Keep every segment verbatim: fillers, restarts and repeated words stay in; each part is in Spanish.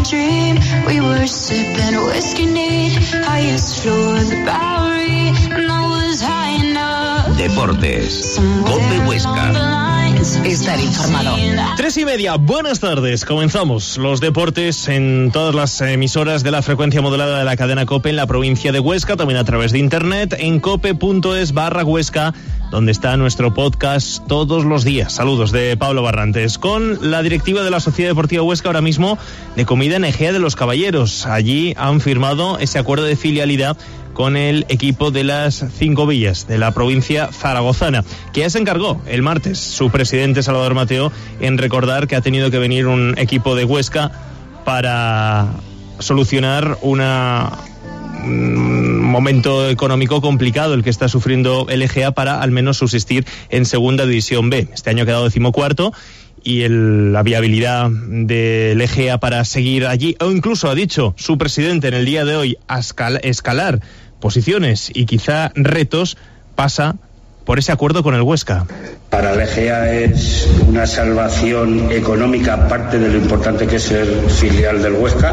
dream. We were sipping whiskey neat, highest floor of the Bowery, and I was high enough. Deportes, COPE Huesca. Estar informado. Tres y media, buenas tardes. Comenzamos los deportes en todas las emisoras de la frecuencia modulada de la cadena COPE en la provincia de Huesca, también a través de internet en cope.es barra Huesca, donde está nuestro podcast todos los días. Saludos de Pablo Barrantes, con la directiva de la Sociedad Deportiva Huesca ahora mismo de comida en Egea de los Caballeros. Allí han firmado ese acuerdo de filialidad con el equipo de las Cinco Villas, de la provincia zaragozana, que ya se encargó el martes su presidente Salvador Mateo en recordar que ha tenido que venir un equipo de Huesca para solucionar una, un momento económico complicado el que está sufriendo el Egea para al menos subsistir en Segunda División B. Este año ha quedado decimocuarto y el, la viabilidad del Egea para seguir allí, o incluso ha dicho su presidente en el día de hoy, a escal, escalar posiciones y quizá retos, pasa por ese acuerdo con el Huesca. Para el Egea es una salvación económica, aparte de lo importante que es ser filial del Huesca,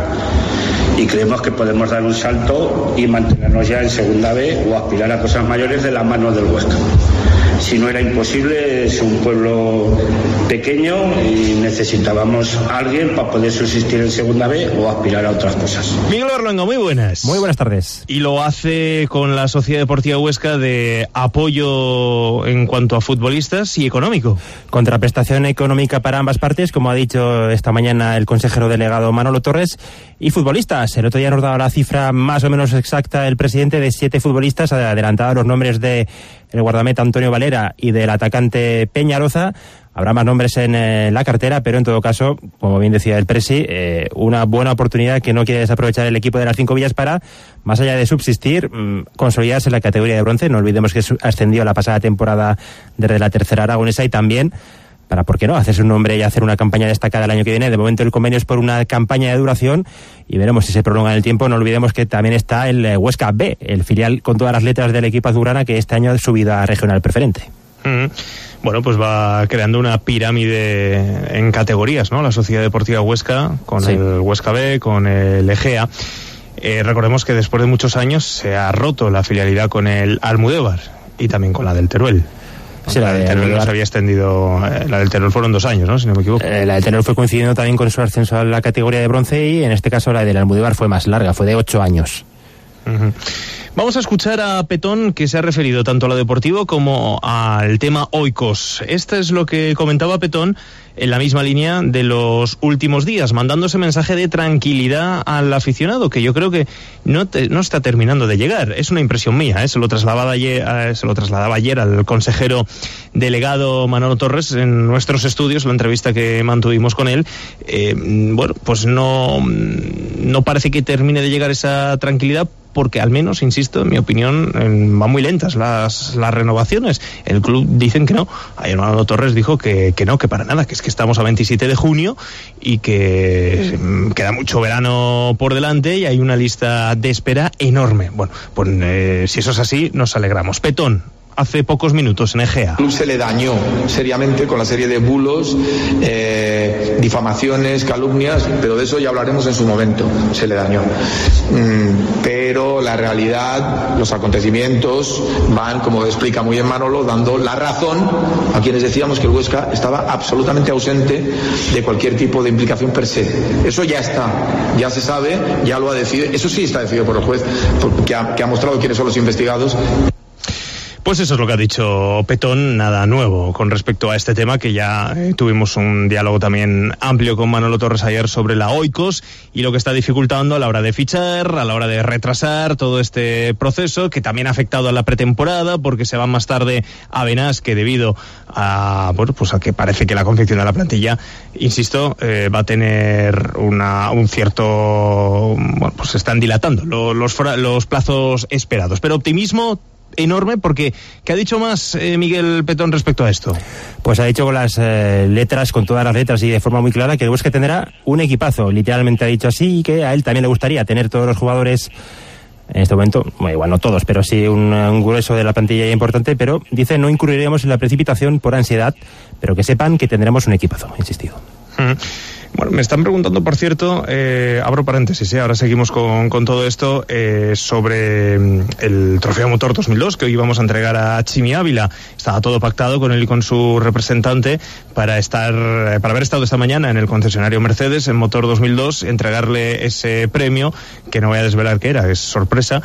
y creemos que podemos dar un salto y mantenernos ya en Segunda B o aspirar a cosas mayores de la mano del Huesca. Si no era imposible, es un pueblo pequeño y necesitábamos a alguien para poder subsistir en Segunda B o aspirar a otras cosas. Miguel Orlando, muy buenas. Muy buenas tardes. Y lo hace con la Sociedad Deportiva Huesca de apoyo en cuanto a futbolistas y económico. Contraprestación económica para ambas partes, como ha dicho esta mañana el consejero delegado Manolo Torres, y futbolistas. El otro día nos daba la cifra más o menos exacta el presidente de siete futbolistas, adelantaba los nombres de el guardameta Antonio Valera y del atacante Peñaroza. Habrá más nombres en eh, la cartera, pero en todo caso, como bien decía el presi, eh, una buena oportunidad que no quiere desaprovechar el equipo de las Cinco Villas para, más allá de subsistir, mmm, consolidarse en la categoría de bronce. No olvidemos que ascendió la pasada temporada desde la tercera aragonesa, y también para, ¿por qué no?, hacerse un nombre y hacer una campaña destacada el año que viene. De momento el convenio es por una campaña de duración y veremos si se prolonga en el tiempo. No olvidemos que también está el eh, Huesca B, el filial con todas las letras del equipo azulgrana, que este año ha subido a regional preferente. Mm-hmm. Bueno, pues va creando una pirámide en categorías, ¿no? La Sociedad Deportiva Huesca, con sí. el Huesca B, con el Egea. Eh, recordemos que después de muchos años se ha roto la filialidad con el Almudévar y también con la del Teruel. Sí, la, la del Teruel no se había extendido, eh, la del Teruel fueron dos años, ¿no?, si no me equivoco. Eh, la del Teruel fue coincidiendo también con su ascenso a la categoría de bronce, y en este caso la del Almudévar fue más larga, fue de ocho años. Uh-huh. Vamos a escuchar a Petón, que se ha referido tanto a lo deportivo como al tema Oikos. Esto es lo que comentaba Petón en la misma línea de los últimos días, mandando ese mensaje de tranquilidad al aficionado, que yo creo que no, te, no está terminando de llegar. Es una impresión mía, ¿eh? se, lo trasladaba ayer, eh, se lo trasladaba ayer al consejero delegado Manolo Torres en nuestros estudios, la entrevista que mantuvimos con él. Eh, bueno, pues no, no parece que termine de llegar esa tranquilidad, porque al menos, insisto, en mi opinión, van muy lentas las, las renovaciones. El club dicen que no. Ayer Manolo Torres dijo que, que no, que para nada, que es que estamos a veintisiete de junio y que queda mucho verano por delante y hay una lista de espera enorme. Bueno, pues eh, si eso es así, nos alegramos. Petón, hace pocos minutos en Egea. El club se le dañó seriamente con la serie de bulos, eh, difamaciones, calumnias, pero de eso ya hablaremos en su momento. Se le dañó. Mm, pero la realidad, los acontecimientos van, como explica muy bien Manolo, dando la razón a quienes decíamos que el Huesca estaba absolutamente ausente de cualquier tipo de implicación per se. Eso ya está, ya se sabe, ya lo ha decidido. Eso sí está decidido por el juez, que ha, que ha mostrado quiénes son los investigados. Pues eso es lo que ha dicho Petón, nada nuevo con respecto a este tema, que ya eh, tuvimos un diálogo también amplio con Manolo Torres ayer sobre la Oikos y lo que está dificultando a la hora de fichar, a la hora de retrasar todo este proceso, que también ha afectado a la pretemporada, porque se va más tarde a Benasque debido a, bueno, pues a que parece que la confección de la plantilla, insisto, eh, va a tener una, un cierto, bueno, pues se están dilatando los, los, los plazos esperados, pero optimismo enorme, porque ¿qué ha dicho más eh, Miguel Petón respecto a esto? Pues ha dicho con las eh, letras, con todas las letras y de forma muy clara, que el Huesca tendrá un equipazo, literalmente ha dicho así, y que a él también le gustaría tener todos los jugadores en este momento, bueno, igual no todos, pero sí un, un grueso de la plantilla importante, pero dice no incurriremos en la precipitación por ansiedad, pero que sepan que tendremos un equipazo, insistido. Mm. Bueno, me están preguntando, por cierto, eh, abro paréntesis, ¿eh? Ahora seguimos con, con todo esto, eh, sobre el Trofeo Motor dos mil dos que hoy vamos a entregar a Chimi Ávila. Estaba todo pactado con él y con su representante para estar, para haber estado esta mañana en el concesionario Mercedes, en Motor dos mil dos, entregarle ese premio, que no voy a desvelar qué era, es sorpresa.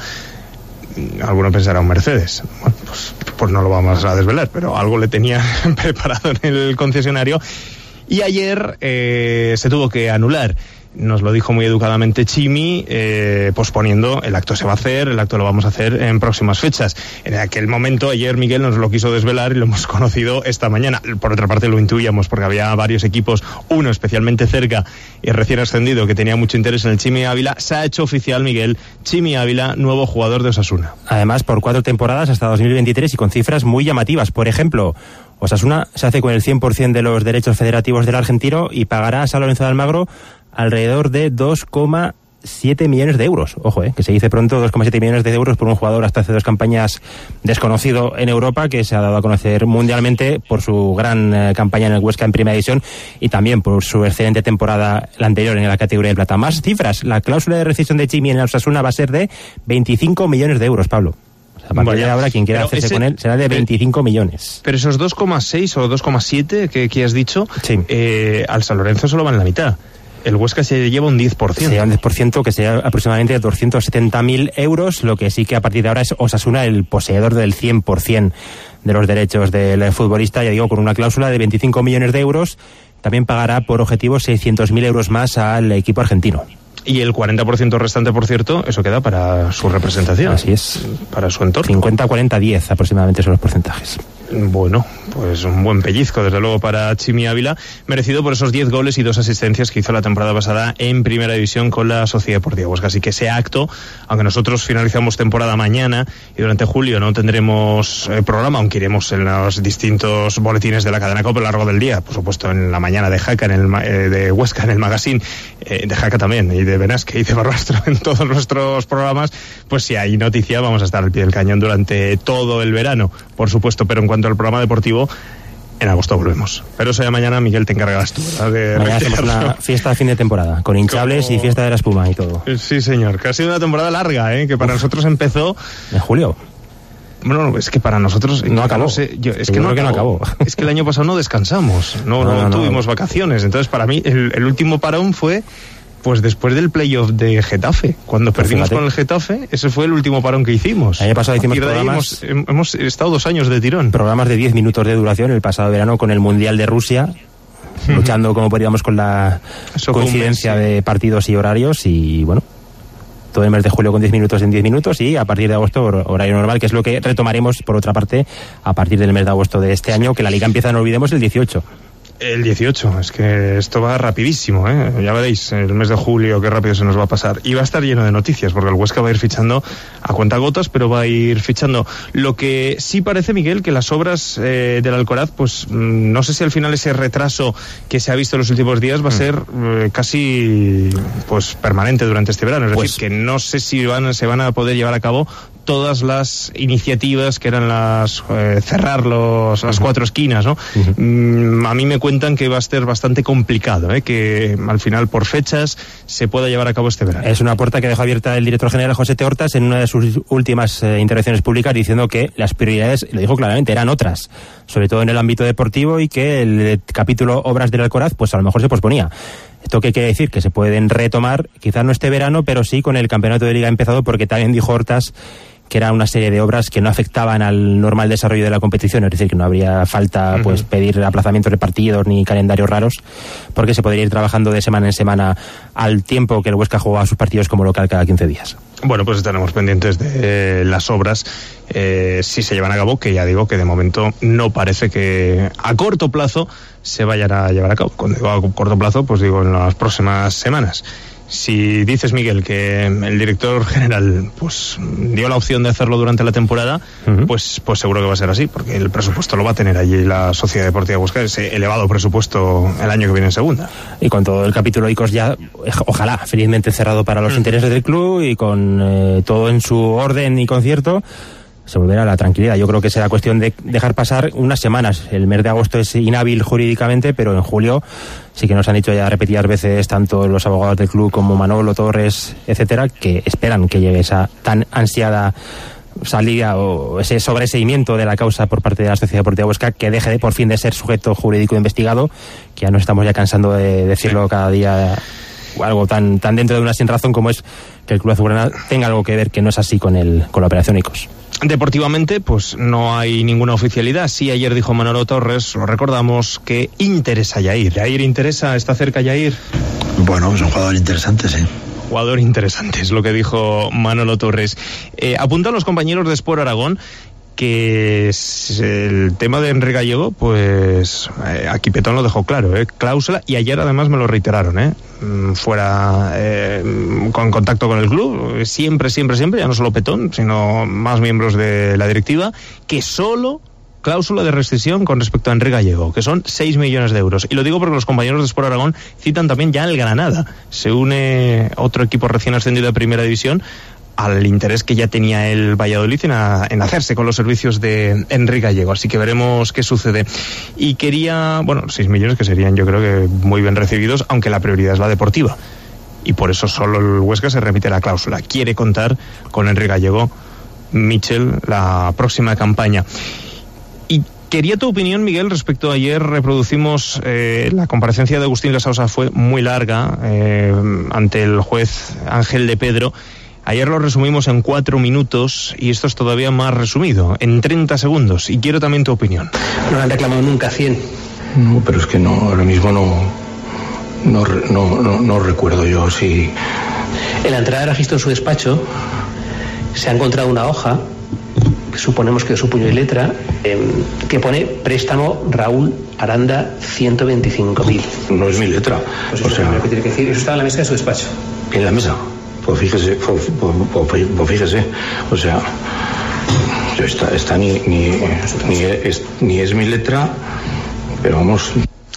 Alguno pensará un Mercedes. Bueno, pues, pues no lo vamos a desvelar, pero algo le tenía preparado en el concesionario. Y ayer eh, se tuvo que anular. Nos lo dijo muy educadamente Chimi, eh, posponiendo el acto. Se va a hacer, el acto lo vamos a hacer en próximas fechas. En aquel momento, ayer Miguel nos lo quiso desvelar y lo hemos conocido esta mañana. Por otra parte lo intuíamos, porque había varios equipos, uno especialmente cerca y recién ascendido, que tenía mucho interés en el Chimi Ávila. Se ha hecho oficial, Miguel, Chimi Ávila, nuevo jugador de Osasuna. Además, por cuatro temporadas hasta dos mil veintitrés y con cifras muy llamativas. Por ejemplo, Osasuna se hace con el cien por ciento de los derechos federativos del argentino y pagará a San Lorenzo de Almagro alrededor de dos coma siete millones de euros. Ojo, eh, que se dice pronto, dos coma siete millones de euros por un jugador hasta hace dos campañas desconocido en Europa, que se ha dado a conocer mundialmente por su gran eh, campaña en el Huesca en Primera División y también por su excelente temporada la anterior en la categoría de plata. Más cifras, la cláusula de rescisión de Chimi en el Osasuna va a ser de veinticinco millones de euros, Pablo. A partir Vaya. de ahora, quien quiera pero hacerse ese, con él será de veinticinco millones. Pero esos dos coma seis o dos coma siete que, que has dicho, sí. eh, al San Lorenzo solo van la mitad. El Huesca se lleva un diez por ciento. Se lleva un diez por ciento, que sería aproximadamente doscientos setenta mil euros, lo que sí que a partir de ahora es Osasuna el poseedor del cien por ciento de los derechos del futbolista, ya digo, con una cláusula de veinticinco millones de euros. También pagará por objetivo seiscientos mil euros más al equipo argentino. Y el cuarenta por ciento restante, por cierto, eso queda para su representación. Así es. Para su entorno. cincuenta, cuarenta, diez aproximadamente son los porcentajes. Bueno, pues un buen pellizco, desde luego, para Chimi Ávila, merecido por esos diez goles y dos asistencias que hizo la temporada pasada en Primera División con la Sociedad Deportiva Huesca. Así que ese acto, aunque nosotros finalizamos temporada mañana y durante julio no tendremos eh, programa, aunque iremos en los distintos boletines de la cadena COPE a lo largo del día, por supuesto en la mañana de Jaca, en el, eh, de Huesca, en el magazine, eh, de Jaca también, y de Benasque y de Barbastro en todos nuestros programas, pues si hay noticia vamos a estar al pie del cañón durante todo el verano, por supuesto, pero en cuanto al programa deportivo, en agosto volvemos. Pero eso ya mañana, Miguel, te encargarás tú, ¿verdad? De mañana hacemos una fiesta de fin de temporada, con hinchables Como... y fiesta de la espuma y todo. Sí, señor, que ha sido una temporada larga, ¿eh? Que para Uf. nosotros empezó... en julio. Bueno, es que para nosotros... No acabó. No sé, yo, es yo que, no que acabó. no acabó. Es que el año pasado no descansamos, no, no, no, no tuvimos no. vacaciones. Entonces, para mí, el, el último parón fue... pues después del playoff de Getafe, cuando pues perdimos fíjate. con el Getafe, ese fue el último parón que hicimos. El año pasado hicimos programas... Hemos, hemos estado dos años de tirón. Programas de diez minutos de duración el pasado verano con el Mundial de Rusia, uh-huh. luchando como podíamos con la Eso coincidencia mes, sí. de partidos y horarios, y bueno, todo el mes de julio con diez minutos en diez minutos, y a partir de agosto horario normal, que es lo que retomaremos, por otra parte, a partir del mes de agosto de este año, que la Liga empieza, no olvidemos, el dieciocho. El dieciocho, es que esto va rapidísimo, ¿eh? Ya veréis, el mes de julio, qué rápido se nos va a pasar. Y va a estar lleno de noticias, porque el Huesca va a ir fichando a cuentagotas, pero va a ir fichando. Lo que sí parece, Miguel, que las obras eh, del Alcoraz, pues no sé si al final ese retraso que se ha visto en los últimos días va a ser eh, casi pues permanente durante este verano. Es pues, decir, que no sé si van, se van a poder llevar a cabo todas las iniciativas que eran las eh, cerrar los, las uh-huh. cuatro esquinas, ¿no? Uh-huh. Mm, a mí me cuentan que va a ser bastante complicado, ¿eh? Que al final por fechas se pueda llevar a cabo este verano. Es una puerta que dejó abierta el director general José T. Hortas en una de sus últimas eh, intervenciones públicas, diciendo que las prioridades, lo dijo claramente, eran otras, sobre todo en el ámbito deportivo, y que el capítulo obras del Alcoraz pues a lo mejor se posponía. ¿Esto qué quiere decir? Que se pueden retomar, quizás no este verano, pero sí con el campeonato de Liga empezado, porque también dijo Hortas que era una serie de obras que no afectaban al normal desarrollo de la competición, es decir, que no habría falta uh-huh. pues pedir aplazamientos de partidos ni calendarios raros, porque se podría ir trabajando de semana en semana al tiempo que el Huesca juega sus partidos como local cada quince días. Bueno, pues estaremos pendientes de eh, las obras, eh, si se llevan a cabo, que ya digo que de momento no parece que a corto plazo se vayan a llevar a cabo. Cuando digo a corto plazo, pues digo en las próximas semanas. Si dices, Miguel, que el director general pues dio la opción de hacerlo durante la temporada, uh-huh. pues pues seguro que va a ser así, porque el presupuesto lo va a tener allí la Sociedad Deportiva Huesca, ese elevado presupuesto el año que viene en segunda. Y con todo el capítulo ICOS ya, ojalá, felizmente cerrado para los uh-huh. intereses del club, y con eh, todo en su orden y concierto, se volverá a la tranquilidad. Yo creo que será cuestión de dejar pasar unas semanas. El mes de agosto es inhábil jurídicamente, pero en julio sí que nos han dicho ya repetidas veces tanto los abogados del club como Manolo Torres, etcétera, que esperan que llegue esa tan ansiada salida o ese sobreseimiento de la causa por parte de la Sociedad Deportiva Huesca, que deje de por fin de ser sujeto jurídico investigado, que ya nos estamos ya cansando de decirlo cada día, algo tan tan dentro de una sin razón como es que el Club Azulgrana tenga algo que ver, que no es así con el con la operación Icos. Deportivamente, pues no hay ninguna oficialidad. Sí, ayer dijo Manolo Torres, lo recordamos, que interesa Yair. ¿Yair interesa? ¿Está cerca Yair? Bueno, es un jugador interesante, sí. Jugador interesante, es lo que dijo Manolo Torres. Eh, apuntan los compañeros de Sport Aragón que es el tema de Enrique Gallego, pues eh, aquí Petón lo dejó claro, eh, cláusula, y ayer además me lo reiteraron, eh, fuera eh, con contacto con el club, siempre, siempre, siempre, ya no solo Petón, sino más miembros de la directiva, que solo cláusula de rescisión con respecto a Enrique Gallego, que son seis millones de euros. Y lo digo porque los compañeros de Sport Aragón citan también ya el Granada. Se une otro equipo recién ascendido de Primera División al interés que ya tenía el Valladolid en, a, en hacerse con los servicios de Enrique Gallego. Así que veremos qué sucede. Y quería, bueno, seis millones que serían, yo creo que muy bien recibidos, aunque la prioridad es la deportiva. Y por eso solo el Huesca se remite la cláusula. Quiere contar con Enrique Gallego, Michel, la próxima campaña. Y quería tu opinión, Miguel, respecto a ayer. Reproducimos eh, la comparecencia de Agustín Lasausa, fue muy larga, eh, ante el juez Ángel de Pedro. Ayer lo resumimos en cuatro minutos y esto es todavía más resumido, en treinta segundos. Y quiero también tu opinión. No le han reclamado nunca cien. No, pero es que no, ahora mismo no, no, no, no, no recuerdo yo si... En la entrada de registro en su despacho se ha encontrado una hoja, que suponemos que es su puño y letra, eh, que pone préstamo Raúl Aranda ciento veinticinco mil. No es mi letra. Pues o eso sea, es lo que tiene que decir. Eso está en la mesa de su despacho. ¿En la mesa? Pues fíjese, pues, pues, pues fíjese, o sea, esta, esta ni, ni, ni, es, ni es mi letra, pero vamos...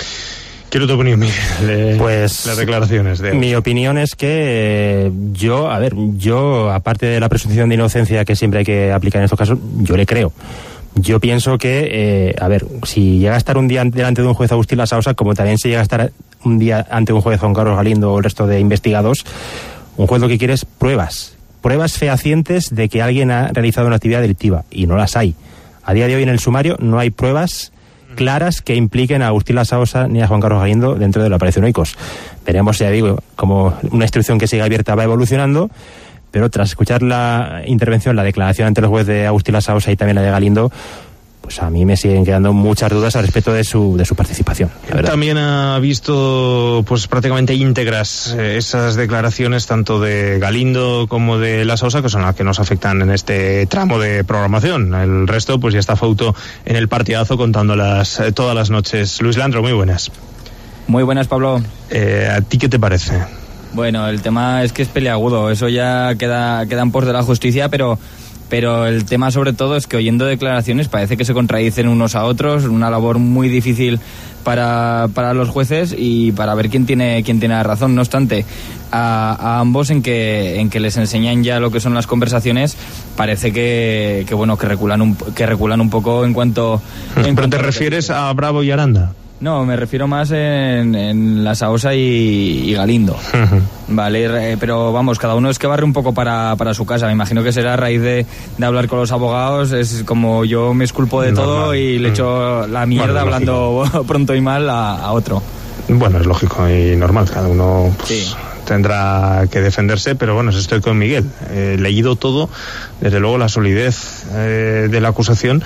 Quiero tu opinión, Miguel, de pues las declaraciones de... Mi opinión es que eh, yo, a ver, yo, aparte de la presunción de inocencia que siempre hay que aplicar en estos casos, yo le creo. Yo pienso que, eh, a ver, si llega a estar un día delante de un juez Agustín Lasausa, como también se llega a estar un día ante un juez Juan Carlos Galindo o el resto de investigados, un juez lo que quiere es pruebas, pruebas fehacientes de que alguien ha realizado una actividad delictiva, y no las hay. A día de hoy en el sumario no hay pruebas claras que impliquen a Agustín Lasausa ni a Juan Carlos Galindo dentro de la operación Oikos. Veremos, ya digo, como una instrucción que sigue abierta va evolucionando, pero tras escuchar la intervención, la declaración ante el juez de Agustín Lasausa y también la de Galindo, pues a mí me siguen quedando muchas dudas al respecto de su de su participación. También ha visto pues prácticamente íntegras eh, esas declaraciones tanto de Galindo como de Lasausa, que son las que nos afectan en este tramo de programación. El resto pues ya está Fauto en el partidazo contándolas eh, todas las noches. Luis Landro, muy buenas. Muy buenas, Pablo. Eh, ¿A ti qué te parece? Bueno, el tema es que es peleagudo, eso ya queda quedan por de la justicia, pero pero el tema sobre todo es que oyendo declaraciones parece que se contradicen unos a otros, una labor muy difícil para, para los jueces y para ver quién tiene quién tiene la razón. No obstante, a, a ambos en que en que les enseñan ya lo que son las conversaciones, parece que, que bueno que reculan un que reculan un poco en cuanto. En ¿Pero cuanto te refieres a Bravo y Aranda? No, me refiero más en, en Lasausa y, y Galindo. Uh-huh. Vale, pero vamos, cada uno es que barre un poco para, para su casa. Me imagino que será a raíz de, de hablar con los abogados. Es como yo me esculpo de no, todo no. y le echo la mierda bueno, hablando lógico. Pronto y mal a, a otro. Bueno, es lógico y normal. Cada uno pues, sí. tendrá que defenderse, pero bueno, estoy con Miguel. He leído todo, desde luego la solidez eh, de la acusación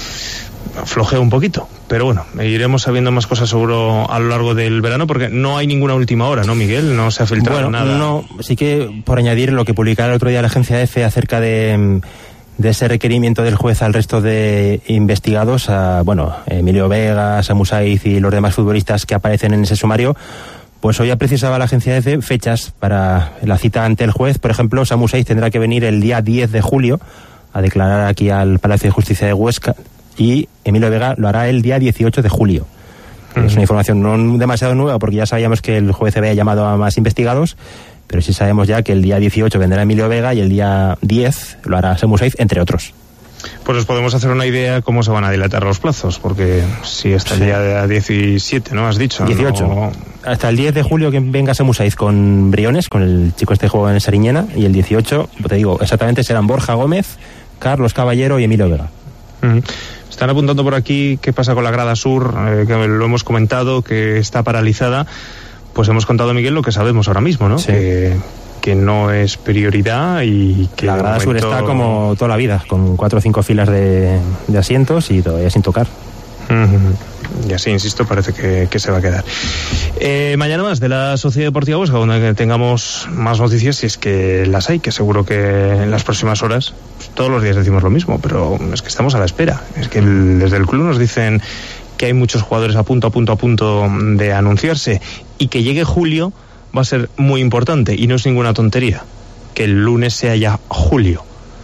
flojea un poquito, pero bueno, iremos sabiendo más cosas seguro a lo largo del verano, porque no hay ninguna última hora, ¿no, Miguel? No se ha filtrado bueno, nada. No, sí que por añadir lo que publicara el otro día la agencia EFE acerca de, de ese requerimiento del juez al resto de investigados, a, bueno, Emilio Vega, Samu Saiz y los demás futbolistas que aparecen en ese sumario. Pues hoy ha precisado la agencia EFE fechas para la cita ante el juez. Por ejemplo, Samu Saiz tendrá que venir el día diez de julio a declarar aquí al Palacio de Justicia de Huesca, y Emilio Vega lo hará el día dieciocho de julio. Uh-huh. Es una información no demasiado nueva porque ya sabíamos que el juez había llamado a más investigados, pero sí sabemos ya que el día dieciocho vendrá Emilio Vega y el día diez lo hará Samu Saiz, entre otros. Pues os podemos hacer una idea cómo se van a dilatar los plazos, porque si hasta sí. el día diecisiete, ¿no? Has dicho. dieciocho. No... Hasta el diez de julio que venga Samu Saiz con Briones, con el chico este juego en el Sariñena, y el dieciocho, te digo, exactamente serán Borja Gómez, Carlos Caballero y Emilio Vega. Uh-huh. Están apuntando por aquí qué pasa con la grada sur, eh, que lo hemos comentado, que está paralizada. Pues hemos contado, Miguel, lo que sabemos ahora mismo, ¿no? Sí. Que, que no es prioridad y que la grada momento... sur está como toda la vida, con cuatro o cinco filas de, de asientos y todavía sin tocar. Uh-huh. Y así, insisto, parece que, que se va a quedar. Eh, mañana más de la Sociedad Deportiva Huesca, donde tengamos más noticias, si es que las hay, que seguro que en las próximas horas, pues, todos los días decimos lo mismo, pero es que estamos a la espera. Es que el, desde el club nos dicen que hay muchos jugadores a punto, a punto, a punto de anunciarse, y que llegue julio va a ser muy importante, y no es ninguna tontería que el lunes sea ya julio.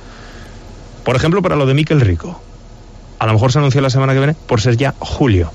Por ejemplo, para lo de Mikel Rico, a lo mejor se anuncia la semana que viene por ser ya julio,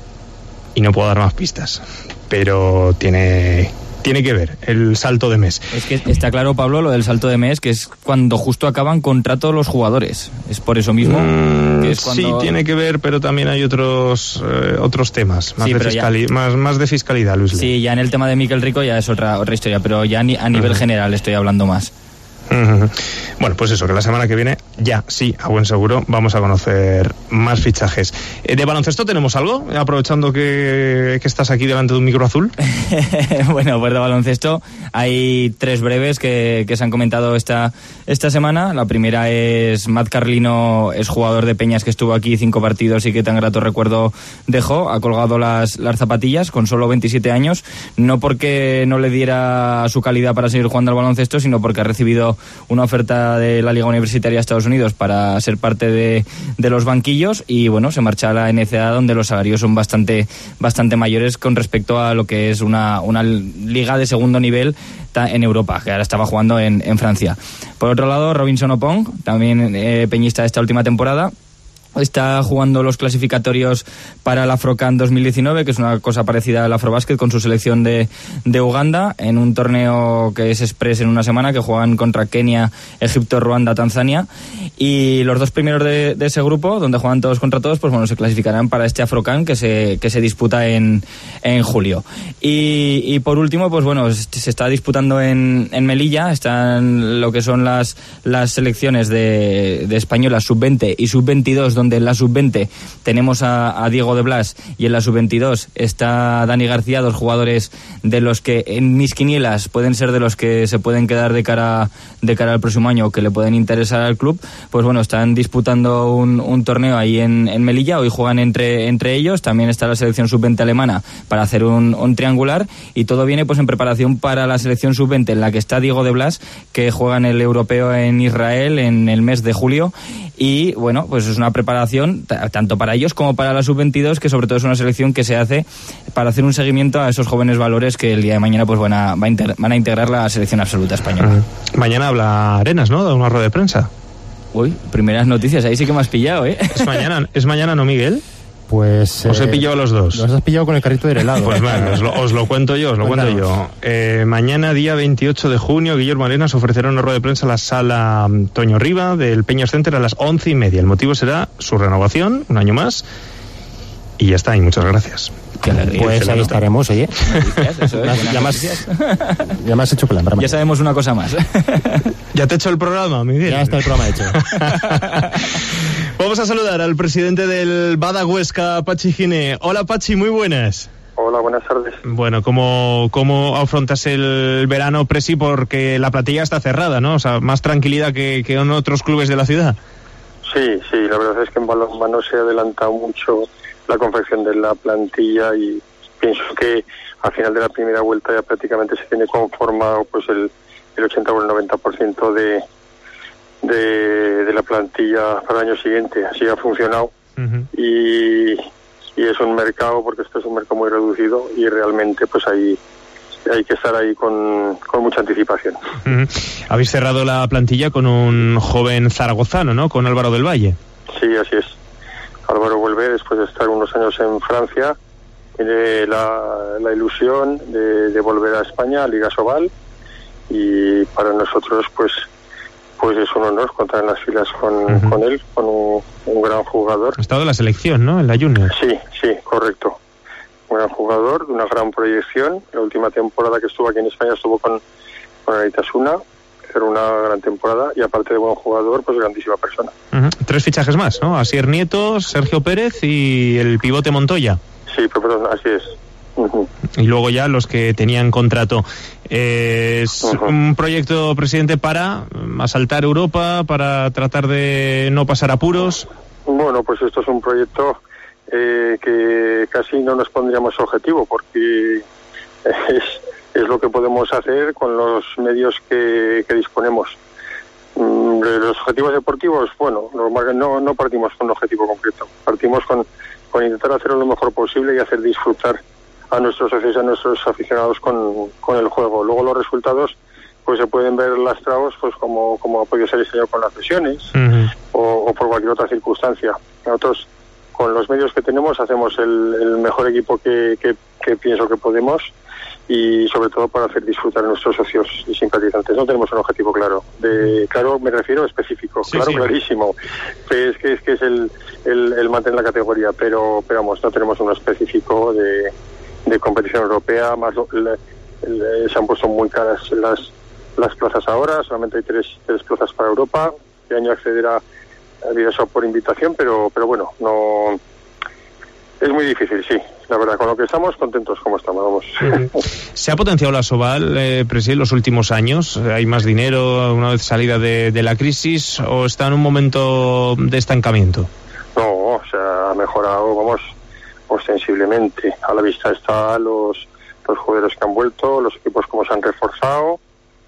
y no puedo dar más pistas, pero tiene... tiene que ver el salto de mes. Es que está claro, Pablo, lo del salto de mes, que es cuando justo acaban contrato los jugadores. Es por eso mismo mm, que es cuando... Sí, tiene que ver, pero también hay otros eh, otros temas más, sí, de fiscali- ya... más, más de fiscalidad, Luis. Sí, ya en el tema de Mikel Rico ya es otra otra historia, pero ya ni, a nivel uh-huh. general estoy hablando más. Uh-huh. Bueno, pues eso, que la semana que viene ya, sí, a buen seguro, vamos a conocer más fichajes. Eh, ¿De baloncesto tenemos algo? Aprovechando que, que estás aquí delante de un micro azul. Bueno, pues de baloncesto hay tres breves que, que se han comentado esta, esta semana. La primera es Matt Carlino, es jugador de Peñas que estuvo aquí cinco partidos y que tan grato recuerdo dejó. Ha colgado las, las zapatillas con solo veintisiete años, no porque no le diera su calidad para seguir jugando al baloncesto, sino porque ha recibido una oferta de la Liga Universitaria de Estados Unidos para ser parte de, de los banquillos, y bueno, se marcha a la N C A A, donde los salarios son bastante bastante mayores con respecto a lo que es una, una liga de segundo nivel en Europa, que ahora estaba jugando en, en Francia. Por otro lado, Robinson Opong, también eh, peñista esta última temporada, está jugando los clasificatorios para el Afrocan dos mil diecinueve, que es una cosa parecida al Afrobásquet, con su selección de, de Uganda, en un torneo que es express en una semana, que juegan contra Kenia, Egipto, Ruanda, Tanzania, y los dos primeros de, de ese grupo, donde juegan todos contra todos, pues bueno, se clasificarán para este Afrocan que se, que se disputa en, en julio. Y, y por último, pues bueno, se está disputando en, en Melilla, están lo que son las, las selecciones de, de españolas sub veinte y sub veintidós, donde en la sub veinte tenemos a, a Diego de Blas, y en la sub veintidós está Dani García, dos jugadores de los que en mis quinielas pueden ser de los que se pueden quedar de cara de cara al próximo año, que le pueden interesar al club. Pues bueno, están disputando un, un torneo ahí en, en Melilla, hoy juegan entre, entre ellos, también está la selección sub veinte alemana para hacer un, un triangular, y todo viene pues en preparación para la selección sub veinte, en la que está Diego de Blas, que juega en el europeo en Israel en el mes de julio, y bueno, pues es una preparación t- tanto para ellos como para la sub veintidós, que sobre todo es una selección que se hace para hacer un seguimiento a esos jóvenes valores que el día de mañana pues van a, va a inter- van a integrar la selección absoluta española. Uh-huh. Mañana habla Arenas, ¿no? De una rueda de prensa. Uy, primeras noticias, ahí sí que me has pillado, ¿eh? Es mañana, ¿es mañana, no, Miguel? Pues... Os eh, he pillado a los dos. Los has pillado con el carrito del helado. Pues vale, os lo, os lo cuento yo, os lo Cuéntanos. cuento yo. Eh, mañana, día veintiocho de junio, Guillermo Arenas ofrecerá una rueda de prensa a la sala Toño Riva del Peñas Center a las once y media. El motivo será su renovación, un año más, y ya está, y muchas gracias. Qué alegría. Pues ahí estaremos, oye. Eso es, ya, más, ya me has hecho plan. Ya sabemos una cosa más. Ya te he hecho el programa, Miguel. Ya está el programa hecho. Vamos a saludar al presidente del Bada Huesca, Pachi Gine. Hola, Pachi, muy buenas. Hola, buenas tardes. Bueno, ¿cómo, cómo afrontas el verano, Presi? Porque la plantilla está cerrada, ¿no? O sea, más tranquilidad que, que en otros clubes de la ciudad. Sí, sí, la verdad es que en balonmano se ha adelantado mucho la confección de la plantilla, y pienso que al final de la primera vuelta ya prácticamente se tiene conformado pues el, el ochenta o el noventa por ciento de, de, de la plantilla para el año siguiente. Así ha funcionado. Uh-huh. y, y es un mercado, porque esto es un mercado muy reducido, y realmente pues hay, hay que estar ahí con, con mucha anticipación. Uh-huh. Habéis cerrado la plantilla con un joven zaragozano, ¿no? Con Álvaro del Valle. Sí, así es. Álvaro vuelve después de estar unos años en Francia, tiene la, la ilusión de, de volver a España, a Liga Sobal, y para nosotros pues pues es un honor contar en las filas con, uh-huh. con él, con un, un gran jugador. Ha estado en la selección, ¿no? En la Junior. Sí, sí, correcto. Un gran jugador, de una gran proyección. La última temporada que estuvo aquí en España estuvo con, con Aritasuna. Era una gran temporada y aparte de buen jugador, pues grandísima persona. Uh-huh. Tres fichajes más, ¿no? Asier Nieto, Sergio Pérez y el pivote Montoya. Sí, pero perdón, así es. Uh-huh. Y luego ya los que tenían contrato. Eh, ¿Es uh-huh. un proyecto, presidente, para asaltar Europa, para tratar de no pasar apuros? Bueno, pues esto es un proyecto eh, que casi no nos pondríamos objetivo, porque es... es lo que podemos hacer con los medios que, que disponemos. Mm, los objetivos deportivos, bueno, no, no partimos con un objetivo concreto, partimos con, con intentar hacerlo lo mejor posible y hacer disfrutar a nuestros socios y a nuestros aficionados con, con el juego. Luego los resultados pues se pueden ver lastrados, pues como, como ha podido ser este año con las lesiones uh-huh. o, o por cualquier otra circunstancia. Nosotros con los medios que tenemos hacemos el, el mejor equipo que, que, que pienso que podemos, y sobre todo para hacer disfrutar a nuestros socios y simpatizantes. No tenemos un objetivo claro. De claro me refiero específico, sí, claro, sí. clarísimo. Es que es que es el, el, el mantener la categoría, pero, pero vamos, no tenemos uno específico de, de competición europea. Más le, le, se han puesto muy caras las las plazas ahora. Solamente hay tres tres plazas para Europa. Este año accederá a Vidasoa por invitación, pero pero bueno, no es muy difícil, sí. La verdad, con lo que estamos, contentos como estamos, vamos. Uh-huh. ¿Se ha potenciado la Asobal, eh, presidente, en los últimos años? ¿Hay más dinero una vez salida de, de la crisis o está en un momento de estancamiento? No, o sea, ha mejorado, vamos, ostensiblemente. A la vista está los, los jugadores que han vuelto, los equipos como se han reforzado.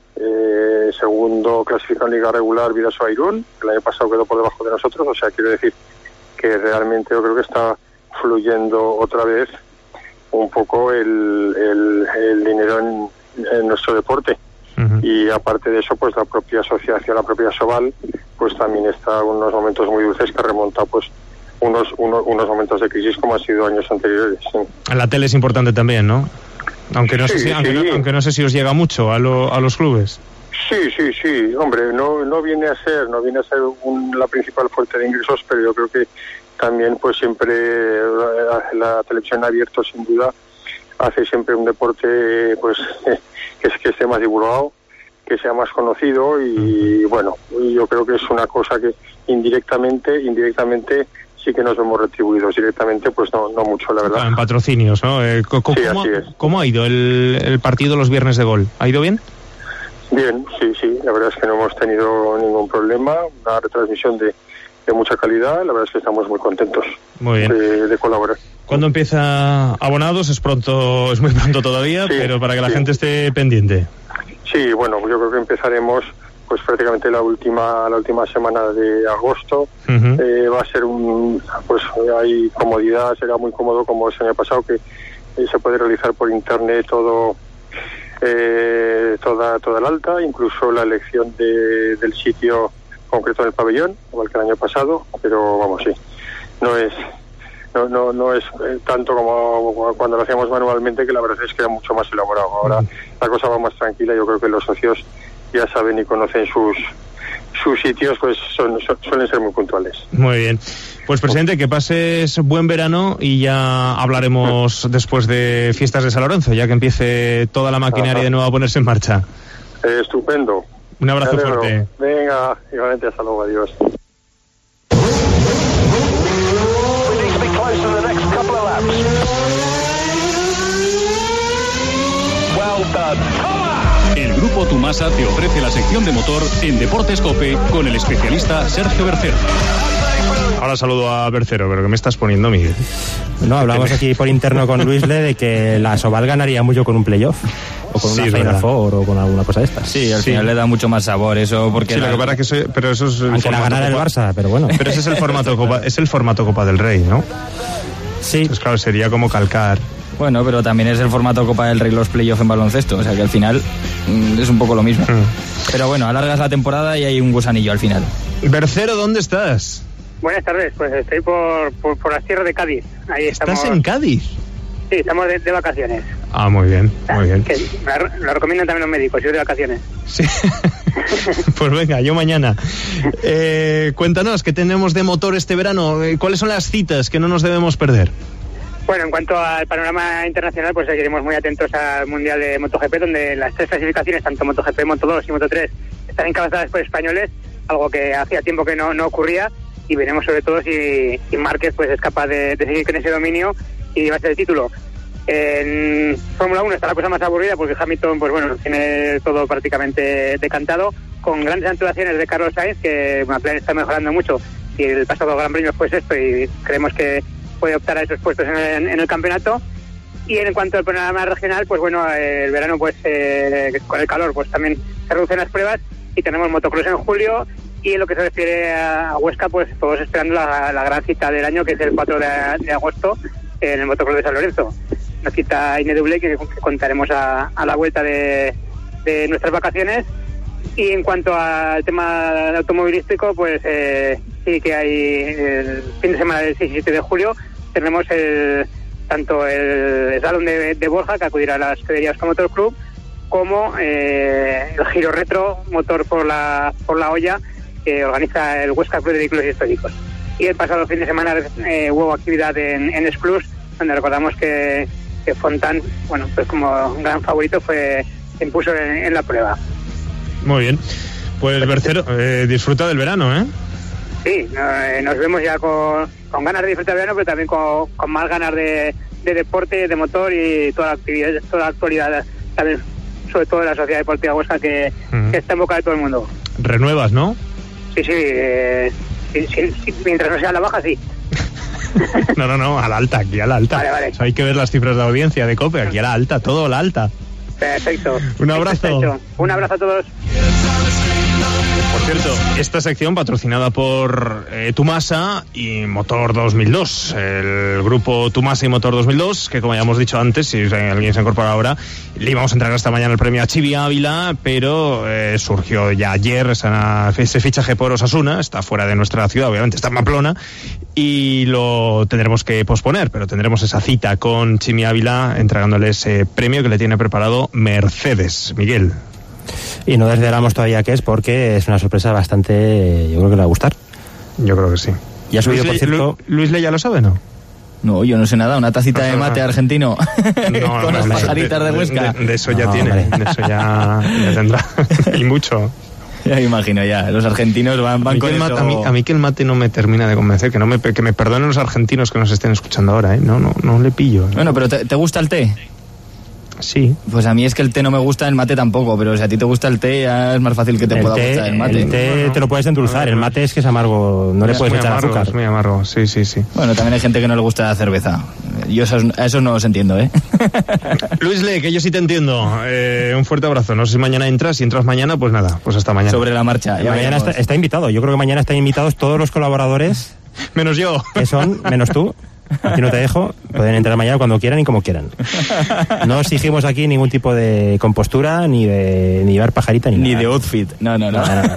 Eh, segundo clasificado en Liga Regular, Vidasoa Irún, el año pasado quedó por debajo de nosotros, o sea, quiero decir que realmente yo creo que está fluyendo otra vez un poco el, el, el dinero en, en nuestro deporte. Uh-huh. Y aparte de eso, pues la propia asociación, la propia Asobal, pues también está en unos momentos muy dulces que remonta pues unos, unos unos momentos de crisis como han sido años anteriores. Sí. La tele es importante también, ¿no? Aunque no, sí, sé, si, sí. aunque, no, aunque no sé si os llega mucho a, lo, a los clubes. Sí, sí, sí, hombre, no no viene a ser, no viene a ser un, la principal fuente de ingresos, pero yo creo que también pues siempre la, la televisión abierta sin duda hace siempre un deporte pues que, que esté más divulgado, que sea más conocido y bueno, yo creo que es una cosa que indirectamente, indirectamente sí que nos vemos retribuidos, directamente pues no no mucho, la verdad. Claro, en patrocinios, ¿no? Eh, ¿cómo, sí, así es. ¿Cómo ha ido el, el partido los viernes de gol? ¿Ha ido bien? Bien, sí, sí, la verdad es que no hemos tenido ningún problema, una retransmisión de, de mucha calidad, la verdad es que estamos muy contentos muy bien. De, de colaborar. ¿Cuándo empieza Abonados? Es pronto, es muy pronto todavía, sí, pero para que la sí. gente esté pendiente. Sí, bueno, yo creo que empezaremos pues prácticamente la última la última semana de agosto. Uh-huh. Eh, va a ser un, pues hay comodidad, será muy cómodo como el año pasado, que eh, se puede realizar por internet todo. Eh, toda toda el alta, incluso la elección de, del sitio concreto en el pabellón, igual que el año pasado, pero vamos, sí, no es no no no es eh, tanto como cuando lo hacíamos manualmente, que la verdad es que era mucho más elaborado. Ahora la cosa va más tranquila, yo creo que los socios ya saben y conocen sus sus sitios, pues son, son, suelen ser muy puntuales. Muy bien. Pues, presidente, que pases buen verano y ya hablaremos después de fiestas de San Lorenzo, ya que empiece toda la maquinaria Ajá. de nuevo a ponerse en marcha. Eh, estupendo. Un abrazo fuerte. Venga, igualmente, hasta luego, adiós. El Grupo Tumasa te ofrece la sección de motor en Deportes COPE con el especialista Sergio Bercero. Ahora saludo a Bercero, pero ¿qué me estás poniendo, Miguel? No, hablamos aquí por interno con Luisle de que la Asobal ganaría mucho con un playoff. O con una sí, Final Four o con alguna cosa de estas. Sí, al sí. final le da mucho más sabor eso, porque sí, la... lo que pasa es que soy, pero eso es aunque la ganara el Barça, pero bueno. Pero ese es el formato Copa, es el formato Copa del Rey, ¿no? Sí. Pues claro, sería como calcar. Bueno, pero también es el formato Copa del Rey los playoffs en baloncesto, o sea que al final mmm, es un poco lo mismo. Mm. Pero bueno, alargas la temporada y hay un gusanillo al final. Bercero, ¿dónde estás? Buenas tardes, pues estoy por, por, por las tierras de Cádiz. Ahí estamos. ¿Estás en Cádiz? Sí, estamos de, de vacaciones. Ah, muy bien, muy bien. Que la, la recomiendan también los médicos, yo de vacaciones. Sí. Pues venga, yo mañana. Eh, cuéntanos, ¿qué tenemos de motor este verano? ¿Cuáles son las citas que no nos debemos perder? Bueno, en cuanto al panorama internacional, pues seguiremos muy atentos al Mundial de MotoGP, donde las tres clasificaciones, tanto MotoGP, Moto dos y Moto tres, están encabezadas por españoles, algo que hacía tiempo que no, no ocurría, y veremos sobre todo si, si Márquez pues es capaz de, de seguir con ese dominio y llevarse el título. En Fórmula uno está la cosa más aburrida porque Hamilton, pues bueno, tiene todo prácticamente decantado, con grandes actuaciones de Carlos Sainz, que McLaren está mejorando mucho, y el pasado Gran Premio fue sexto y creemos que puede optar a esos puestos en el, en el campeonato. Y en cuanto al panorama regional, pues bueno, el verano pues eh, con el calor pues también se reducen las pruebas y tenemos motocross en julio. Y en lo que se refiere a Huesca, pues todos esperando la, la gran cita del año, que es el cuatro de agosto en el motocross de San Lorenzo, una cita ineludible que, que contaremos a, a la vuelta de, de nuestras vacaciones. Y en cuanto al tema automovilístico, pues eh, sí que hay el fin de semana del seis y siete de julio tenemos el tanto el Salón de, de Borja, que acudirá a las escuderías como Motor Club, como eh, el Giro Retro Motor por la por la Olla, que organiza el Huesca Club de Vehículos Históricos. Y el pasado fin de semana eh, hubo actividad en, en Splus, donde recordamos que, que Fontán, bueno, pues como un gran favorito, fue se impuso en, en la prueba. Muy bien. Pues Bercero, eh, disfruta del verano, ¿eh? Sí, eh, nos vemos ya con, con ganas de disfrutar del verano, pero también con, con más ganas de, de deporte, de motor y toda la actividad, toda la actualidad, también, sobre todo de la Sociedad Deportiva Huesca, que, uh-huh. que está en boca de todo el mundo. ¿Renuevas, no? Sí, sí, eh, sí, sí, sí, mientras no sea a la baja, sí. No, no, no, a la alta, aquí a la alta. Vale, vale. O sea, hay que ver las cifras de audiencia de COPE, aquí a la alta, todo a la alta. Perfecto. Un abrazo. Perfecto. Un abrazo a todos. Por cierto, esta sección patrocinada por eh, Tumasa y Motor dos mil dos, el grupo Tumasa y Motor dos mil dos, que como ya hemos dicho antes, si alguien se incorpora ahora, le íbamos a entregar esta mañana el premio a Chivi Ávila, pero eh, surgió ya ayer esa, ese fichaje por Osasuna, está fuera de nuestra ciudad, obviamente está en Pamplona, y lo tendremos que posponer, pero tendremos esa cita con Chivi Ávila entregándole ese premio que le tiene preparado Mercedes. Miguel. Y no desvelamos todavía qué es, porque es una sorpresa bastante, yo creo que le va a gustar. Yo creo que sí. Y ha subido, por cierto... ¿Luis Le ya lo sabe, no? No, yo no sé nada, una tacita de mate argentino no, con no, las no, pajaritas de, de Huesca. De, de eso ya no, tiene, hombre. de eso ya, ya tendrá. Y mucho. Ya me imagino, ya, los argentinos van, van a con mate, eso... A mí, a mí que el mate no me termina de convencer, que no me que me perdonen los argentinos que nos estén escuchando ahora, ¿eh? No, no, no le pillo. ¿eh? Bueno, pero ¿te, ¿te gusta el té? Sí. Pues a mí es que el té no me gusta, el mate tampoco, pero si a ti te gusta el té ya es más fácil que te el pueda té, gustar el mate. El té bueno, te lo puedes endulzar, el mate es que es amargo, no es le puedes echar amargo, azúcar. Es muy amargo, sí, sí, sí. Bueno, también hay gente que no le gusta la cerveza. Yo esos, a esos no los entiendo, ¿eh? Luis Le, que yo sí te entiendo. Eh, un fuerte abrazo. No sé si mañana entras, si entras mañana, pues nada, pues hasta mañana. Sobre la marcha. Ya mañana está, está invitado, yo creo que mañana están invitados todos los colaboradores. Menos yo. Que son, menos tú. Aquí no te dejo, pueden entrar mañana cuando quieran y como quieran. No exigimos aquí ningún tipo de compostura, ni de ni llevar pajarita, ni, ni nada. de outfit. No, no, no. no, no, no.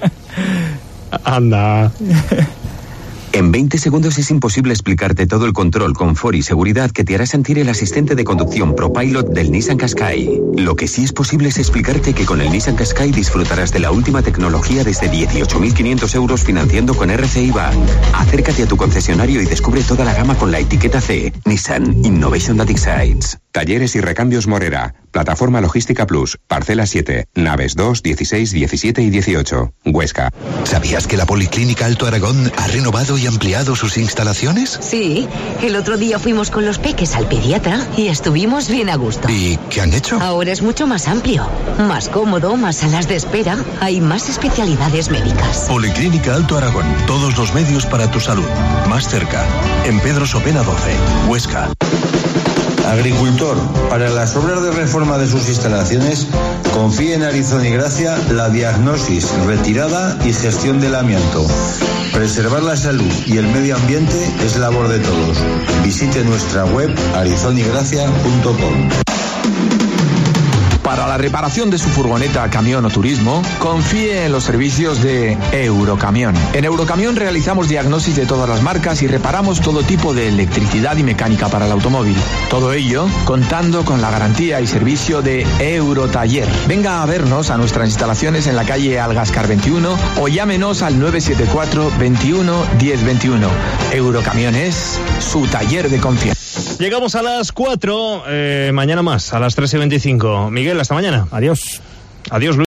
Anda. En veinte segundos es imposible explicarte todo el control, confort y seguridad que te hará sentir el asistente de conducción ProPilot del Nissan Qashqai. Lo que sí es posible es explicarte que con el Nissan Qashqai disfrutarás de la última tecnología desde dieciocho mil quinientos euros financiando con R C I Bank. Acércate a tu concesionario y descubre toda la gama con la etiqueta C. Nissan Innovation That Excites. Talleres y recambios Morera. Plataforma Logística Plus. Parcela siete. Naves dos, dieciséis, diecisiete y dieciocho. Huesca. ¿Sabías que la Policlínica Alto Aragón ha renovado y ampliado sus instalaciones? Sí. El otro día fuimos con los peques al pediatra y estuvimos bien a gusto. ¿Y qué han hecho? Ahora es mucho más amplio. Más cómodo, más salas de espera. Hay más especialidades médicas. Policlínica Alto Aragón. Todos los medios para tu salud. Más cerca. En Pedro Sopena doce. Huesca. Agricultor, para las obras de reforma de sus instalaciones, confíe en Arizón y Gracia la diagnosis, retirada y gestión del amianto. Preservar la salud y el medio ambiente es labor de todos. Visite nuestra web arizón y gracia punto com. Para la reparación de su furgoneta, camión o turismo, confíe en los servicios de Eurocamión. En Eurocamión realizamos diagnosis de todas las marcas y reparamos todo tipo de electricidad y mecánica para el automóvil. Todo ello contando con la garantía y servicio de Eurotaller. Venga a vernos a nuestras instalaciones en la calle Algascar veintiuno o llámenos al nueve siete cuatro veintiuno diez veintiuno. Eurocamión es su taller de confianza. Llegamos a las cuatro, eh, mañana más, a las tres y veinticinco. Miguel, hasta mañana. Adiós. Adiós, Luis.